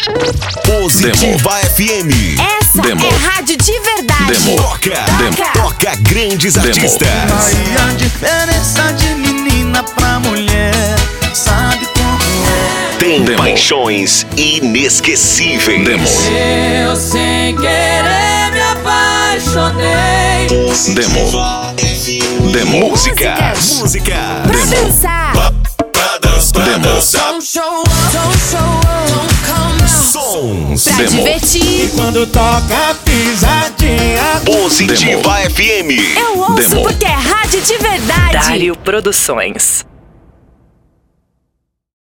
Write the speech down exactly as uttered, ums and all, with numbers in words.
Positiva F M. Essa Demo. é rádio de verdade. Demo. Toca, Demo. toca grandes Demo. artistas. Aí a diferença de menina pra mulher, sabe como é? Tem Demo. paixões inesquecíveis. Demo. Eu sem querer me apaixonei. Demo. Demo. Músicas, música. Pra Demo. dançar. Pra dançar, Demo. Don't show up, don't show up, don't come now. Sons. Pra Demo. divertir. Quando toca pisadinha, Positiva F M. Eu ouço Demo. porque é rádio de verdade. Dário Produções.